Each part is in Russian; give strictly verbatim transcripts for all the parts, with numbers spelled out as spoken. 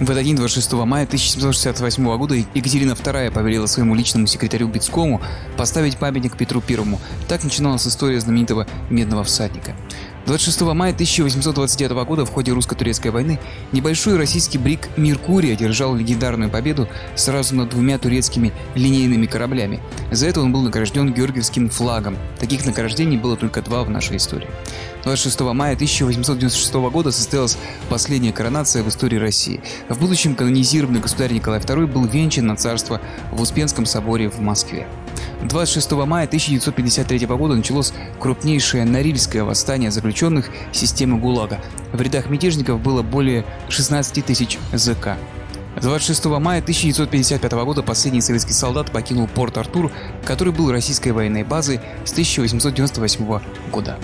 В этот день, двадцать шестого мая тысяча семьсот шестьдесят восьмого года, Екатерина вторая повелела своему личному секретарю Бетскому поставить памятник Петру Первому. Так начиналась история знаменитого Медного всадника. двадцать шестого мая тысяча восемьсот двадцать девятого года в ходе русско-турецкой войны небольшой российский бриг «Меркурий» одержал легендарную победу сразу над двумя турецкими линейными кораблями. За это он был награжден Георгиевским флагом. Таких награждений было только два в нашей истории. двадцать шестого мая тысяча восемьсот девяносто шестого года состоялась последняя коронация в истории России. В будущем канонизированный государь Николай второй был венчан на царство в Успенском соборе в Москве. двадцать шестого мая тысяча девятьсот пятьдесят третьего года началось крупнейшее Норильское восстание заключенных системы ГУЛАГа. В рядах мятежников было более шестнадцати тысяч зэка. двадцать шестого мая тысяча девятьсот пятьдесят пятого года последний советский солдат покинул Порт-Артур, который был российской военной базой с тысяча восемьсот девяносто восьмого года.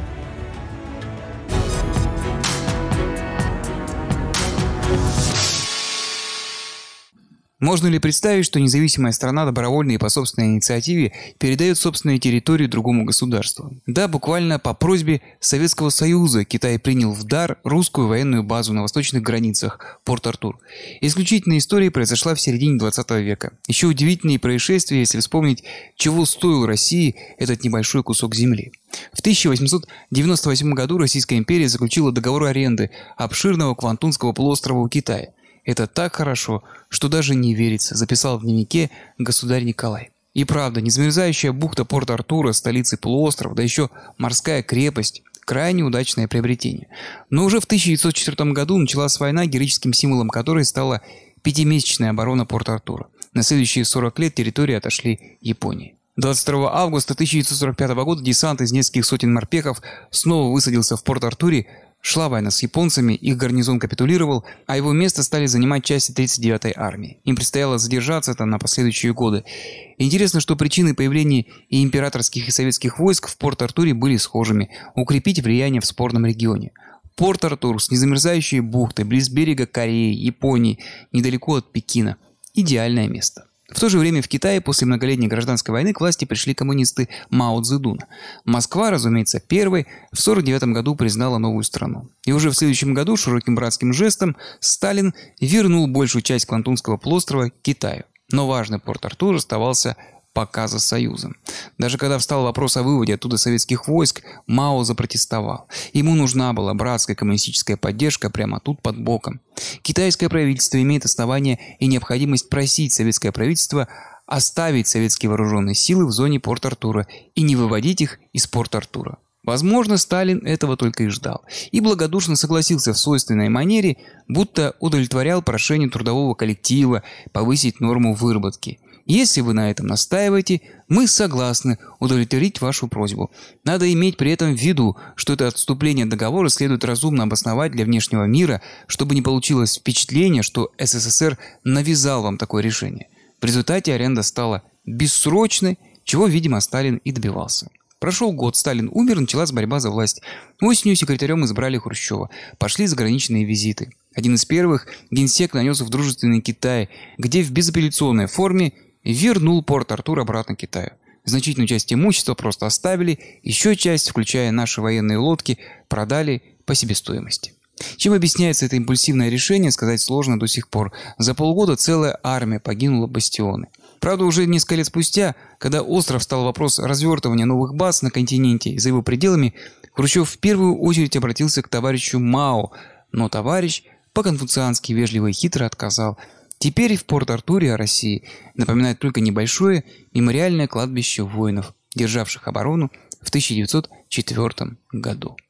Можно ли представить, что независимая страна добровольно и по собственной инициативе передает собственную территорию другому государству? Да, буквально по просьбе Советского Союза Китай принял в дар русскую военную базу на восточных границах Порт-Артур. Исключительная история произошла в середине двадцатого века. Еще удивительнее происшествие, если вспомнить, чего стоил России этот небольшой кусок земли. В тысяча восемьсот девяносто восьмом году Российская империя заключила договор аренды обширного Квантунского полуострова у Китая. «Это так хорошо, что даже не верится», записал в дневнике государь Николай. И правда, незамерзающая бухта Порт-Артура, столицы полуострова, да еще морская крепость – крайне удачное приобретение. Но уже в тысяча девятьсот четвёртом году началась война, героическим символом которой стала пятимесячная оборона Порт-Артура. На следующие сорок лет территории отошли Японии. двадцать второго августа тысяча девятьсот сорок пятого года десант из нескольких сотен морпехов снова высадился в Порт-Артуре. Шла война с японцами, их гарнизон капитулировал, а его место стали занимать части тридцать девятой армии. Им предстояло задержаться там на последующие годы. Интересно, что причины появления и императорских, и советских войск в Порт-Артуре были схожими – укрепить влияние в спорном регионе. Порт-Артур с незамерзающей бухтой, близ берега Кореи, Японии, недалеко от Пекина – идеальное место. В то же время в Китае после многолетней гражданской войны к власти пришли коммунисты Мао Цзэдуна. Москва, разумеется, первой в сорок девятом году признала новую страну. И уже в следующем году широким братским жестом Сталин вернул большую часть Квантунского полуострова Китаю. Но важный Порт-Артур оставался пока за Союзом. Даже когда встал вопрос о выводе оттуда советских войск, Мао запротестовал. Ему нужна была братская коммунистическая поддержка прямо тут под боком. Китайское правительство имеет основания и необходимость просить советское правительство оставить советские вооруженные силы в зоне Порт-Артура и не выводить их из Порт-Артура. Возможно, Сталин этого только и ждал. И благодушно согласился в свойственной манере, будто удовлетворял прошению трудового коллектива повысить норму выработки. Если вы на этом настаиваете, мы согласны удовлетворить вашу просьбу. Надо иметь при этом в виду, что это отступление от договора следует разумно обосновать для внешнего мира, чтобы не получилось впечатление, что СССР навязал вам такое решение. В результате аренда стала бессрочной, чего, видимо, Сталин и добивался. Прошел год, Сталин умер, началась борьба за власть. Осенью секретарем избрали Хрущева. Пошли заграничные визиты. Один из первых генсек нанес в дружественный Китай, где в безапелляционной форме вернул Порт-Артур обратно Китаю. Значительную часть имущества просто оставили, еще часть, включая наши военные лодки, продали по себестоимости. Чем объясняется это импульсивное решение, сказать сложно до сих пор. За полгода целая армия погинула бастионы. Правда, уже несколько лет спустя, когда остров стал вопрос развертывания новых баз на континенте и за его пределами, Хрущев в первую очередь обратился к товарищу Мао, но товарищ по-конфуциански вежливо и хитро отказал. Теперь в Порт-Артуре о России напоминает только небольшое мемориальное кладбище воинов, державших оборону в тысяча девятьсот четвёртом году.